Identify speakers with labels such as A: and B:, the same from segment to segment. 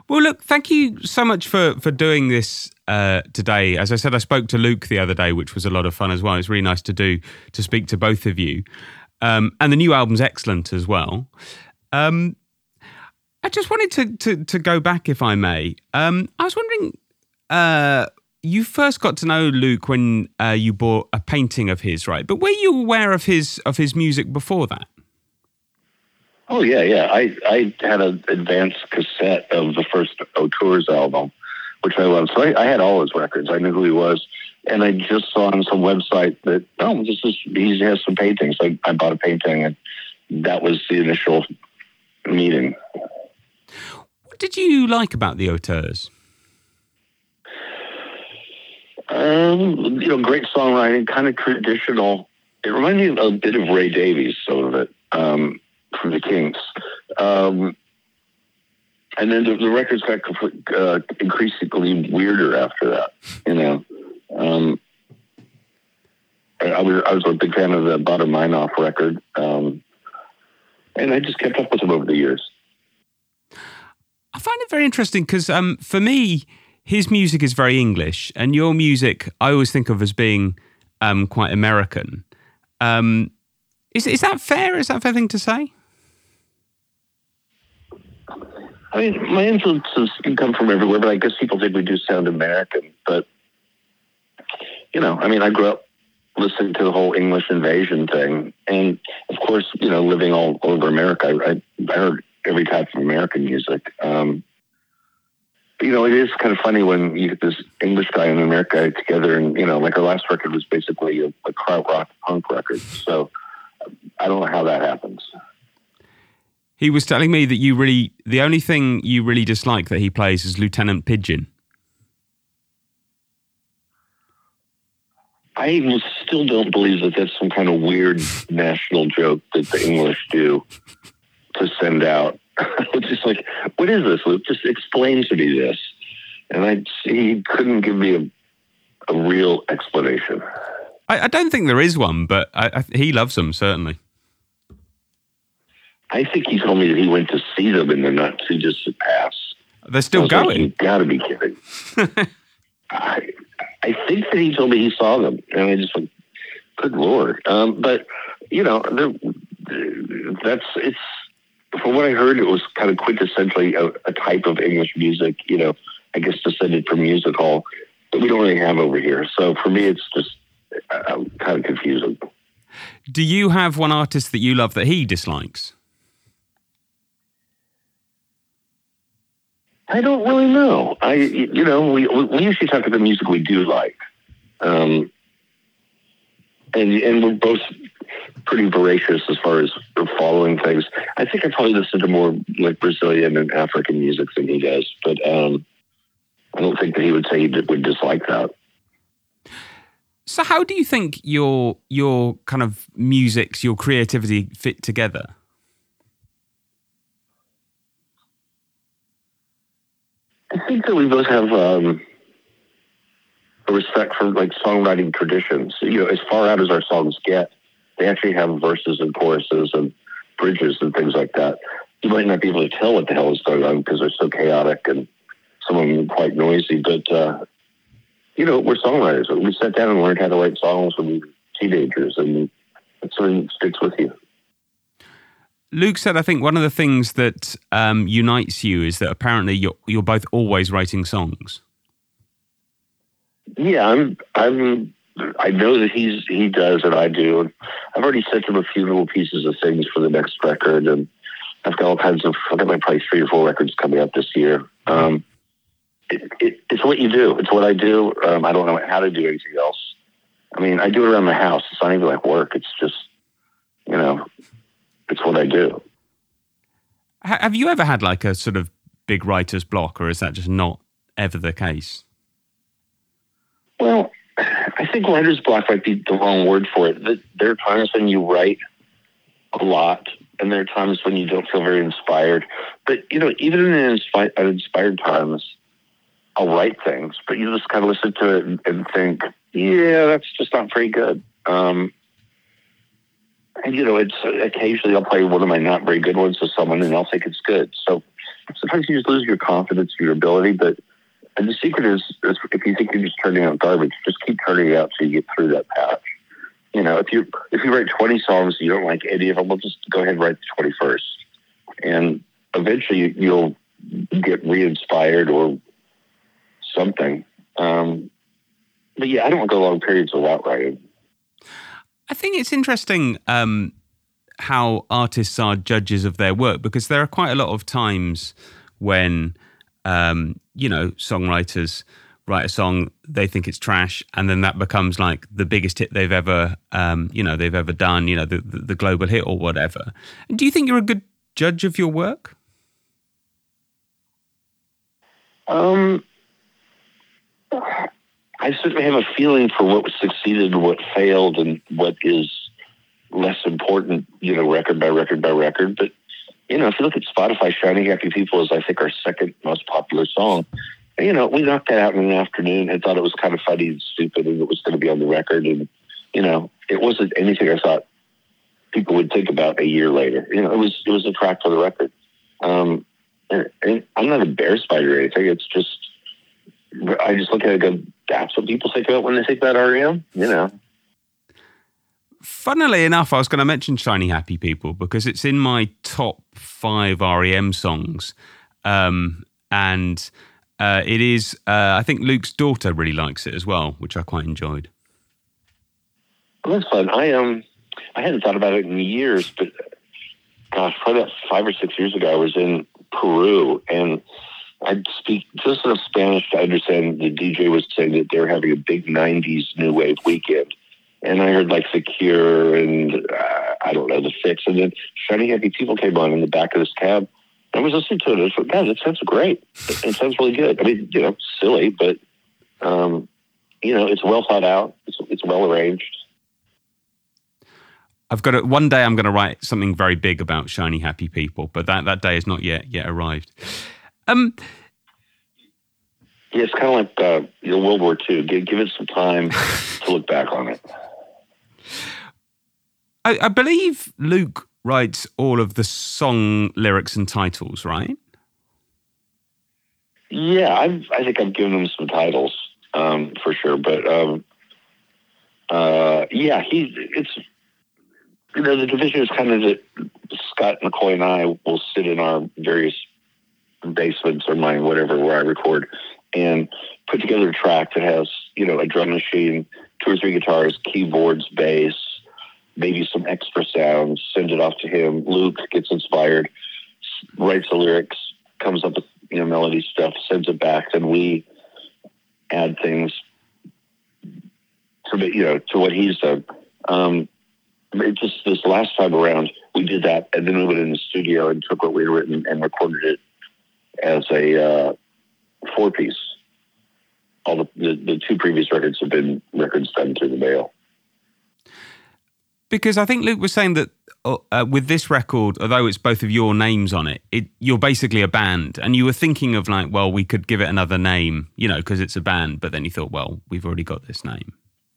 A: Well, look, thank you so much for doing this today. As I said, I spoke to Luke the other day, which was a lot of fun as well. It's really nice to speak to both of you. And the new album's excellent as well. I just wanted to go back, if I may. I was wondering, you first got to know Luke when you bought a painting of his, right? But were you aware of his music before that?
B: Oh, yeah. I had an advanced cassette of the first Auteurs album, which I loved. So I had all his records. I knew who he was. And I just saw on some website that, he has some paintings. So I bought a painting, and that was the initial meeting.
A: What did you like about the Auteurs?
B: Great songwriting, kind of traditional. It reminded me a bit of Ray Davies, some of it. From the Kings. And then the records got increasingly weirder after that, I was a big fan of the Baader Meinhof record, and I just kept up with him over the years.
A: I find it very interesting because for me, his music is very English, and your music I always think of as being quite American. Is that fair? Is that a fair thing to say?
B: I mean, my influences can come from everywhere, but I guess people think we do sound American. But, I grew up listening to the whole English invasion thing. And, of course, living all over America, I heard every type of American music. But, it is kind of funny when you get this English guy and an American guy together. And, like our last record was basically a krautrock punk record. So I don't know how that happens.
A: He was telling me that the only thing you really dislike that he plays is Lieutenant Pigeon.
B: I still don't believe that that's some kind of weird national joke that the English do to send out. It's just like, what is this, Luke? Just explain to me this. And he couldn't give me a real explanation.
A: I don't think there is one, but he loves them, certainly.
B: I think he told me that he went to see them in the not too distant past.
A: They're still going.
B: Like, you gotta be kidding. I think that he told me he saw them, and I just went, good Lord. But it's from what I heard, it was kind of quintessentially a type of English music. I guess descended from music hall that we don't really have over here. So for me, it's just kind of confusing.
A: Do you have one artist that you love that he dislikes?
B: I don't really know. We usually talk about the music we do like, and we're both pretty voracious as far as following things. I think I probably listen to more like Brazilian and African music than he does, but I don't think that he would say he would dislike that.
A: So, how do you think your kind of musics, your creativity fit together?
B: I think that we both have a respect for like songwriting traditions. As far out as our songs get, they actually have verses and choruses and bridges and things like that. You might not be able to tell what the hell is going on because they're so chaotic and some of them quite noisy. But we're songwriters. We sat down and learned how to write songs when we were teenagers, and it sort of sticks with you.
A: Luke said, I think one of the things that unites you is that apparently you're both always writing songs.
B: Yeah, I know that he does and I do. And I've already sent him a few little pieces of things for the next record, and I've got all kinds of. I've got probably 3 or 4 records coming up this year. It's what you do. It's what I do. I don't know how to do anything else. I mean, I do it around the house. It's not even like work. It's just, it's what I do.
A: Have you ever had like a sort of big writer's block, or is that just not ever the case?
B: Well, I think writer's block might be the wrong word for it. There are times when you write a lot, and there are times when you don't feel very inspired. But, even in uninspired times, I'll write things, but you just kind of listen to it and think, yeah, that's just not very good. And, it's occasionally I'll play one of my not very good ones to someone and I'll think it's good. So sometimes you just lose your confidence, your ability. But and the secret is if you think you're just turning out garbage, just keep turning it out till you get through that patch. You know, if you write 20 songs and you don't like any of them, well, just go ahead and write the 21st, and eventually you'll get re-inspired or something. But yeah, I don't go long periods without writing.
A: I think it's interesting how artists are judges of their work, because there are quite a lot of times when, songwriters write a song, they think it's trash, and then that becomes like the biggest hit they've ever done, the global hit or whatever. And do you think you're a good judge of your work?
B: I certainly have a feeling for what succeeded and what failed and what is less important, record by record by record. But, if you look at Spotify, Shiny Happy People is, I think, our second most popular song. And, we knocked that out in an afternoon and thought it was kind of funny and stupid and it was going to be on the record. And, it wasn't anything I thought people would think about a year later. It was a track for the record. And I'm not embarrassed by it or anything. It's just, I just look at it and go, that's what people think about when they think about REM,
A: Funnily enough, I was going to mention Shiny Happy People because it's in my top 5 REM songs. And it is, I think Luke's daughter really likes it as well, which I quite enjoyed.
B: Well, that's fun. I hadn't thought about it in years, but gosh, probably about 5 or 6 years ago, I was in Peru and I'd speak just enough Spanish to understand the DJ was saying that they were having a big 90s new wave weekend. And I heard like The Cure and I don't know, The Fix. And then Shiny Happy People came on in the back of this cab. I was listening to it. I thought, God, that sounds great. It sounds really good. I mean, silly, but, it's well thought out. It's well arranged.
A: One day I'm going to write something very big about Shiny Happy People, but that day has not yet arrived.
B: Yeah, it's kind of like World War II. Give it some time to look back on it.
A: I believe Luke writes all of the song lyrics and titles, right?
B: Yeah, I think I've given him some titles for sure. But it's the division is kind of that Scott McCoy and I will sit in our various basements or mine, whatever, where I record, and put together a track that has, a drum machine, 2 or 3 guitars, keyboards, bass, maybe some extra sounds, send it off to him. Luke gets inspired, writes the lyrics, comes up with, melody stuff, sends it back, then we add things to what he's done. It just this last time around, we did that, and then we went in the studio and took what we had written and recorded it as a 4-piece. All the 2 previous records have been records done through the mail.
A: Because I think Luke was saying that with this record, although it's both of your names on it, you're basically a band, and you were thinking of like, well, we could give it another name, because it's a band, but then you thought, well, we've already got this name.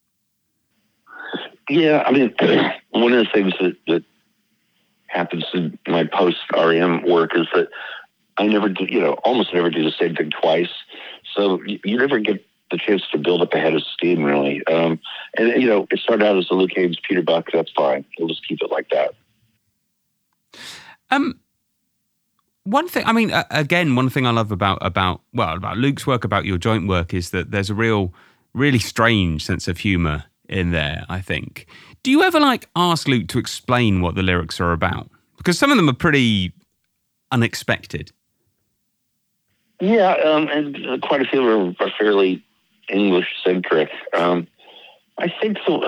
B: Yeah, I mean, one of the things that happens in my post-REM work is that I never do, almost never do the same thing twice. So you never get the chance to build up a head of steam, really. And it started out as the Luke Haines, Peter Buck. That's fine. We'll just keep it like that.
A: One thing, I mean, again, one thing I love about Luke's work, about your joint work, is that there's a really strange sense of humor in there, I think. Do you ever ask Luke to explain what the lyrics are about? Because some of them are pretty unexpected.
B: Yeah, and quite a few are fairly English-centric. I think so.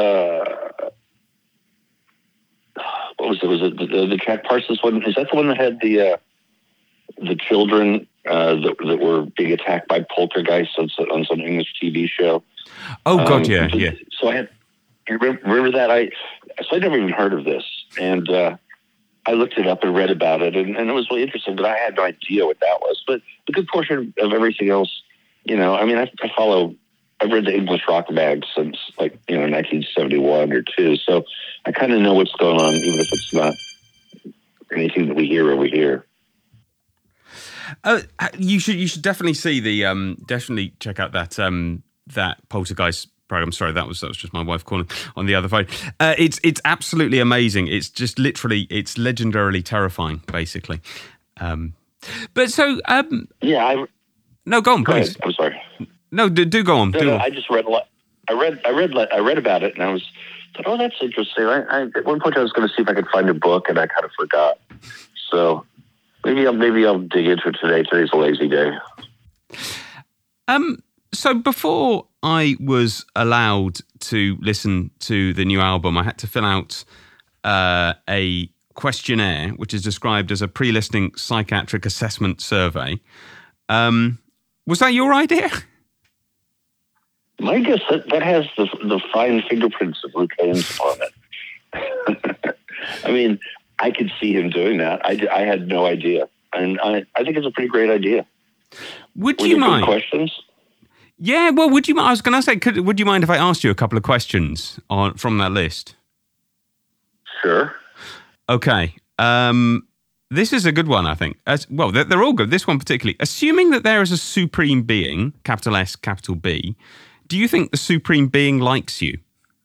B: What was it? Was it the Jack Parsons one? Is that the one that had the children that were being attacked by poltergeists on some English TV show?
A: Oh God, yeah.
B: So you remember that? So I never even heard of this, and I looked it up and read about it, and it was really interesting, but I had no idea what that was. But a good portion of everything else, I've read the English rock mag since 1971 or 2, so I kind of know what's going on, even if it's not anything that we hear over here.
A: You should definitely see definitely check out that Poltergeist program. Sorry, that was just my wife calling on the other phone. It's absolutely amazing. It's just literally, it's legendarily terrifying, basically. But so
B: Yeah,
A: no, go on,
B: go
A: please.
B: ahead. I'm sorry.
A: No, do go on.
B: No, I just read a lot. I read about it, and I thought, oh, that's interesting. At one point I was going to see if I could find a book, and I kind of forgot. So maybe I'll dig into it today. Today's a lazy day.
A: So before I was allowed to listen to the new album, I had to fill out a questionnaire, which is described as a pre-listening psychiatric assessment survey. Was that your idea?
B: My guess that has the fine fingerprints of Luke Haynes on it. I mean, I could see him doing that. I had no idea, and I think it's a pretty great idea.
A: Would you mind?
B: Questions?
A: Yeah, well, would you? I was going to say, would you mind if I asked you a couple of questions from that list?
B: Sure.
A: Okay. This is a good one, I think. Well, they're all good. This one particularly. Assuming that there is a supreme being, capital S, capital B, do you think the supreme being likes you?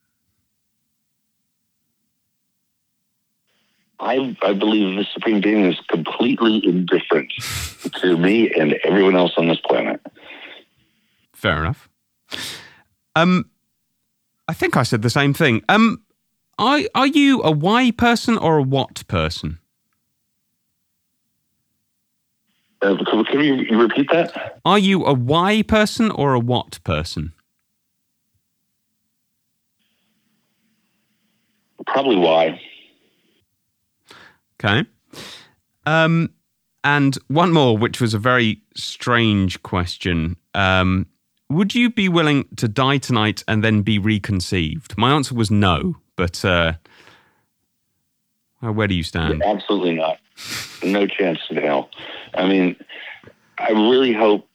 B: I believe the supreme being is completely indifferent to me and everyone else on this planet.
A: Fair enough. I think I said the same thing. Are you a why person or a what person?
B: Can you repeat that?
A: Are you a why person or a what person?
B: Probably why.
A: Okay. And one more, which was a very strange question. Would you be willing to die tonight and then be reconceived? My answer was no, but where do you stand?
B: Absolutely not. No chance in hell. I mean, I really hope,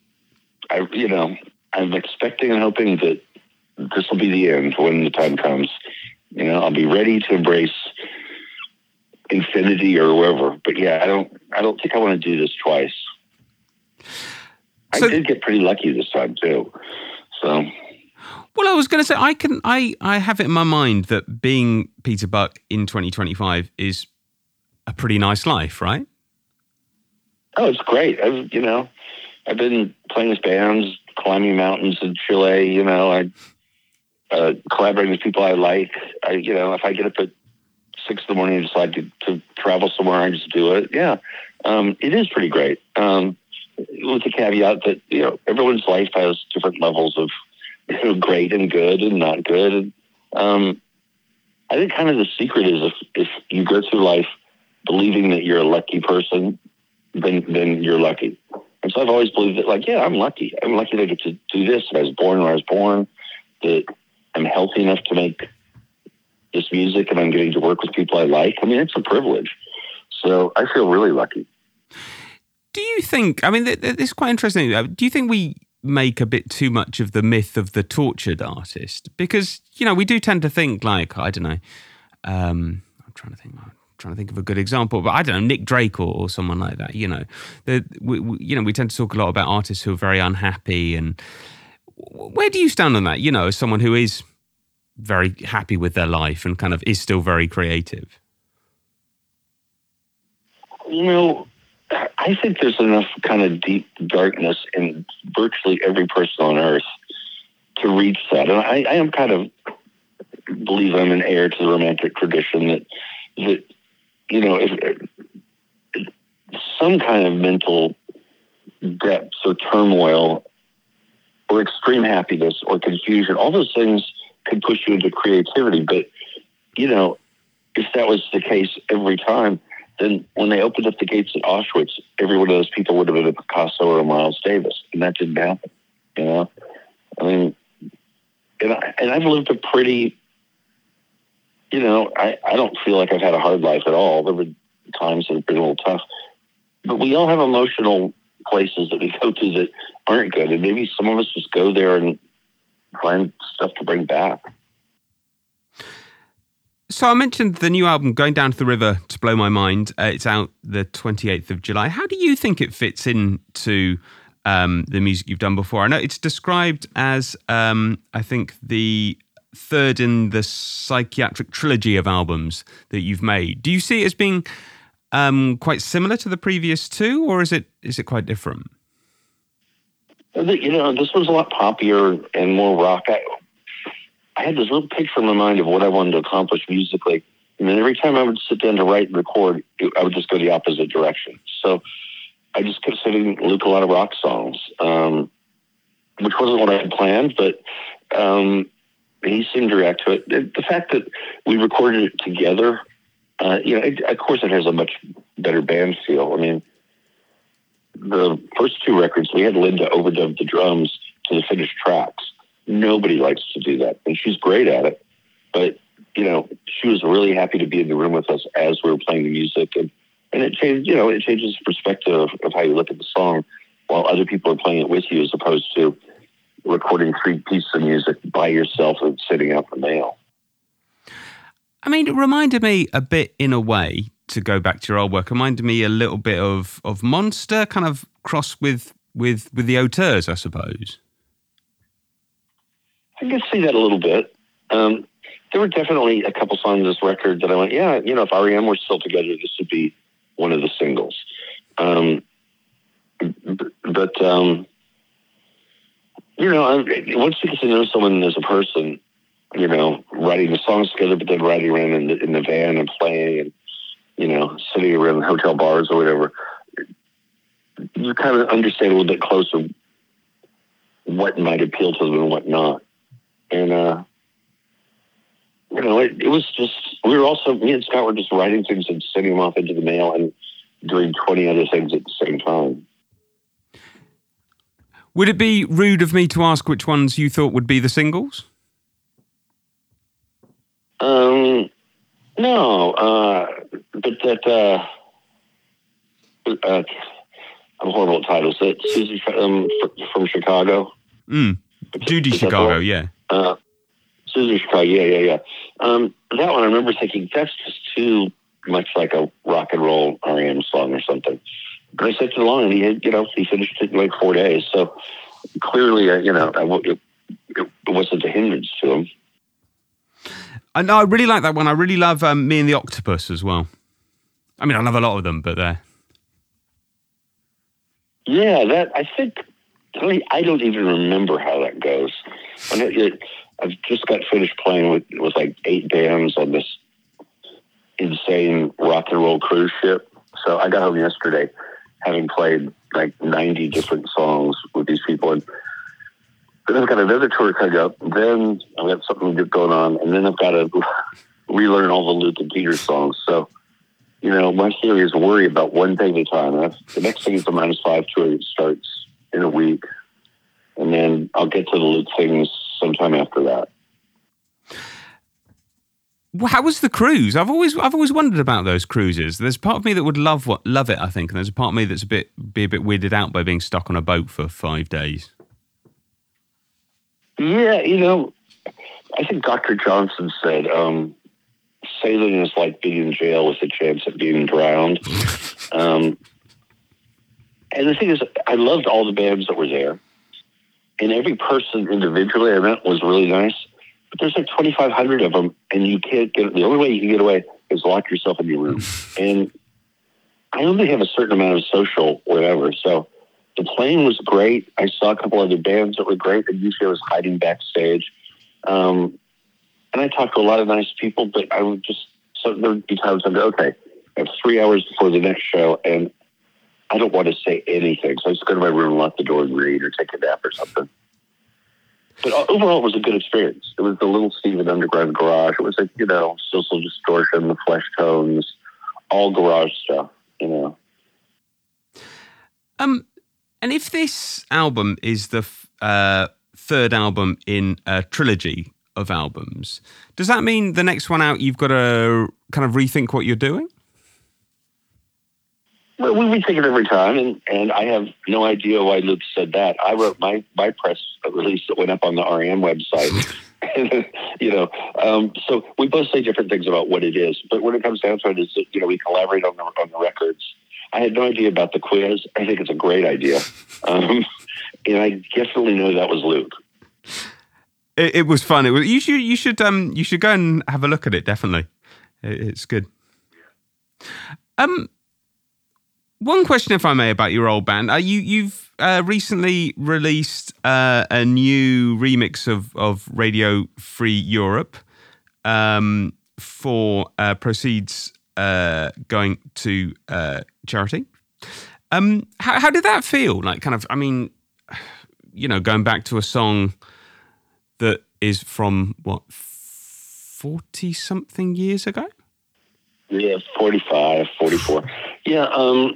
B: I'm expecting and hoping that this will be the end when the time comes. I'll be ready to embrace infinity or wherever. But yeah, I don't think I want to do this twice. So, I did get pretty lucky this time too. So,
A: well, I was going to say I have it in my mind that being Peter Buck in 2025 is a pretty nice life, right?
B: Oh, it's great. I've been playing with bands, climbing mountains in Chile. I collaborating with people I like. If I get up at 6 a.m. and decide to travel somewhere, I just do it. Yeah, it is pretty great. With the caveat that everyone's life has different levels of great and good and not good. And, I think kind of the secret is if you go through life believing that you're a lucky person, then you're lucky. And so I've always believed that, I'm lucky. I'm lucky that I get to do this. That I was born where I was born. That I'm healthy enough to make this music, and I'm getting to work with people I like. I mean, it's a privilege. So I feel really lucky.
A: Do you think, this is quite interesting, do you think we make a bit too much of the myth of the tortured artist? Because, we do tend to think I don't know, I'm trying to think of a good example, but I don't know, Nick Drake or someone like that, we tend to talk a lot about artists who are very unhappy. And where do you stand on that, as someone who is very happy with their life and kind of is still very creative?
B: I think there's enough kind of deep darkness in virtually every person on earth to reach that. And I am kind of believe I'm an heir to the romantic tradition that if some kind of mental depths or turmoil or extreme happiness or confusion, all those things could push you into creativity. But, if that was the case every time, then when they opened up the gates at Auschwitz, every one of those people would have been a Picasso or a Miles Davis. And that didn't happen, I mean, and I've lived a pretty, I don't feel like I've had a hard life at all. There were times that have been a little tough. But we all have emotional places that we go to that aren't good. And maybe some of us just go there and find stuff to bring back.
A: So I mentioned the new album, Going Down to the River to Blow My Mind. It's out the 28th of July. How do you think it fits into the music you've done before? I know it's described as, I think, the third in the psychiatric trilogy of albums that you've made. Do you see it as being quite similar to the previous two, or is it quite different?
B: This was a lot poppier and more rock. I had this little picture in my mind of what I wanted to accomplish musically. And then every time I would sit down to write and record, I would just go the opposite direction. So I just kept sitting and loop a lot of rock songs, which wasn't what I had planned, but he seemed to react to it. The fact that we recorded it together, of course it has a much better band feel. I mean, the first two records, we had Linda overdub the drums to the finished tracks. Nobody likes to do that, and she's great at it. But, she was really happy to be in the room with us as we were playing the music, and it changed, it changes the perspective of how you look at the song while other people are playing it with you, as opposed to recording 3 pieces of music by yourself and sitting out the mail.
A: I mean, it reminded me a bit, in a way, to go back to your old work, reminded me a little bit of Monster, kind of crossed with the Auteurs, I suppose.
B: I can see that a little bit. There were definitely a couple songs on this record that I went, yeah, if REM were still together, this would be one of the singles. Once you get to know someone as a person, writing the songs together, but then riding around in the van and playing and, sitting around hotel bars or whatever, you kind of understand a little bit closer what might appeal to them and what not. And, it was just, me and Scott were just writing things and sending them off into the mail and doing 20 other things at the same time.
A: Would it be rude of me to ask which ones you thought would be the singles?
B: No, but that, I'm horrible at titles. That Susie from Chicago.
A: Judy Chicago, yeah.
B: Susie Chicago, yeah. That one, I remember thinking, that's just too much like a rock and roll REM song or something. But I sent it along, and he finished it in like 4 days. So clearly, it wasn't a hindrance to him.
A: I know, I really like that one. I really love Me and the Octopus as well. I mean, I love a lot of them, but they're...
B: Yeah, that, I think, I don't even remember how that goes. I've just got finished playing with like 8 bands on this insane rock and roll cruise ship. So I got home yesterday having played like 90 different songs with these people. And then I've got another tour coming up. Then I've got something good going on. And then I've got to relearn all the Luke and Peter songs. So, my theory is worry about one thing at a time. The next thing is the -5 tour that starts in a week. And then I'll get to the Luke things sometime after that.
A: Well, how was the cruise? I've always wondered about those cruises. There's part of me that would love it, I think, and there's a part of me that's be a bit weirded out by being stuck on a boat for 5 days.
B: Yeah, I think Dr. Johnson said sailing is like being in jail with a chance of being drowned. And the thing is, I loved all the bands that were there. And every person individually I met was really nice. But there's like 2,500 of them, and you can't get... The only way you can get away is lock yourself in your room. And I only have a certain amount of social whatever. So the playing was great. I saw a couple other bands that were great, and usually I was hiding backstage. And I talked to a lot of nice people, but I would just... So there would be times I'd go, okay, I have 3 hours before the next show, and I don't want to say anything. So I just go to my room and lock the door and read or take a nap or something. But overall, it was a good experience. It was the Little Steven Underground garage. It was like, Social Distortion, the Flesh Tones, all garage stuff,
A: And if this album is the third album in a trilogy of albums, does that mean the next one out, you've got to kind of rethink what you're doing?
B: Well, we rethink it every time, and I have no idea why Luke said that. I wrote my press release that went up on the REM website, So we both say different things about what it is, but when it comes down to it, is that, we collaborate on the records. I had no idea about the quiz. I think it's a great idea, and I definitely know that was Luke.
A: It was fun. It was. You should go and have a look at it. Definitely, it's good. One question, if I may, about your old band. You've recently released a new remix of Radio Free Europe for proceeds going to charity. How did that feel? Like, kind of, I mean, going back to a song that is from, 40-something years ago?
B: Yeah, 45, 44. Yeah, well,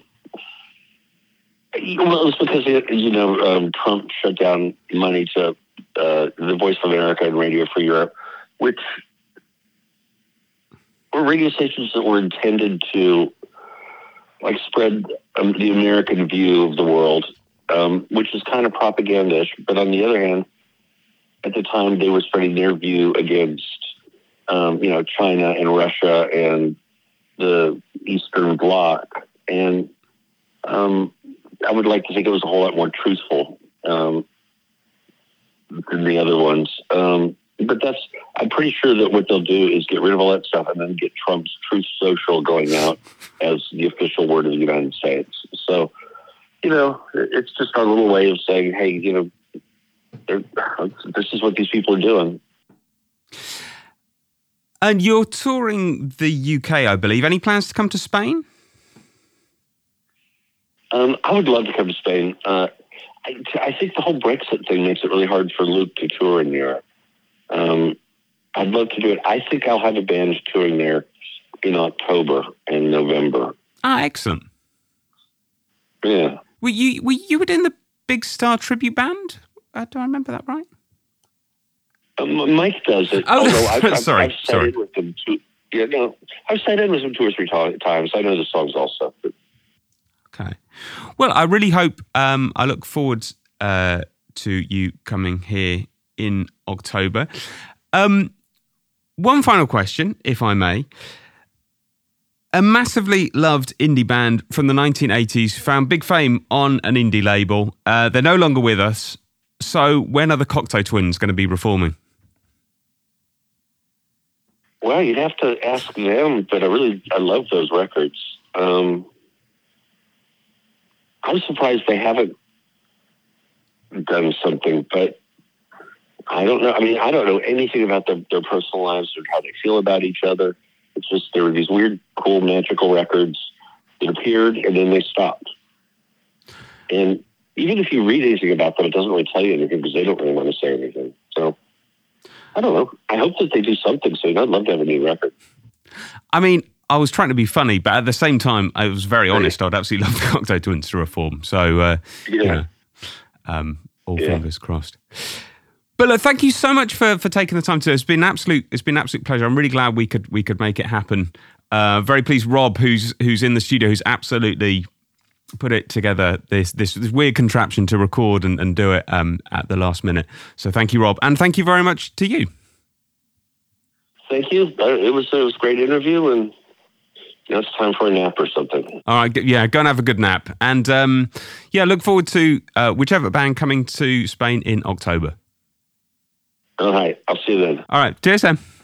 B: it was because, Trump shut down money to the Voice of America and Radio Free Europe, which were radio stations that were intended to, spread the American view of the world, which is kind of propagandish. But on the other hand, at the time, they were spreading their view against, China and Russia and the Eastern Bloc. And I would like to think it was a whole lot more truthful than the other ones. But I'm pretty sure that what they'll do is get rid of all that stuff and then get Trump's Truth Social going out as the official word of the United States. So, it's just our little way of saying, hey, this is what these people are doing.
A: And you're touring the UK, I believe. Any plans to come to Spain?
B: I would love to come to Spain. I think the whole Brexit thing makes it really hard for Luke to tour in Europe. I'd love to do it. I think I'll have a band touring there in October and November.
A: Ah, excellent.
B: Yeah.
A: Were you in the Big Star tribute band? Do I remember that right?
B: Mike does it.
A: Oh,
B: I've
A: sorry.
B: sat in with them too. Yeah, no, I've sat in with them 2 or 3 times. I know the songs also.
A: Okay. Well, I really hope. I look forward to you coming here in October. One final question, if I may. A massively loved indie band from the 1980s found big fame on an indie label. They're no longer with us. So when are the Cocteau Twins going to be reforming?
B: Well, you'd have to ask them, but I love those records. I'm surprised they haven't done something, but I don't know. I mean, I don't know anything about their personal lives or how they feel about each other. It's just there were these weird, cool, magical records that appeared and then they stopped. And even if you read anything about them, it doesn't really tell you anything because they don't really want to say anything. So, I don't know. I hope that they do something soon. I'd love to have a new record.
A: I mean, I was trying to be funny, but at the same time, I was very honest. I'd absolutely love the Cocteau Twins to reform. So, all fingers crossed. But look, thank you so much for taking the time to. It's been an absolute pleasure. I'm really glad we could make it happen. Very pleased, Rob, who's in the studio, who's absolutely put it together. This weird contraption to record and do it at the last minute. So thank you, Rob, and thank you very much to you.
B: Thank you. It was a great interview, and it's time for a nap or something.
A: All right, yeah, go and have a good nap, and look forward to whichever band coming to Spain in October.
B: All right, I'll see you then.
A: All right, cheers, Sam.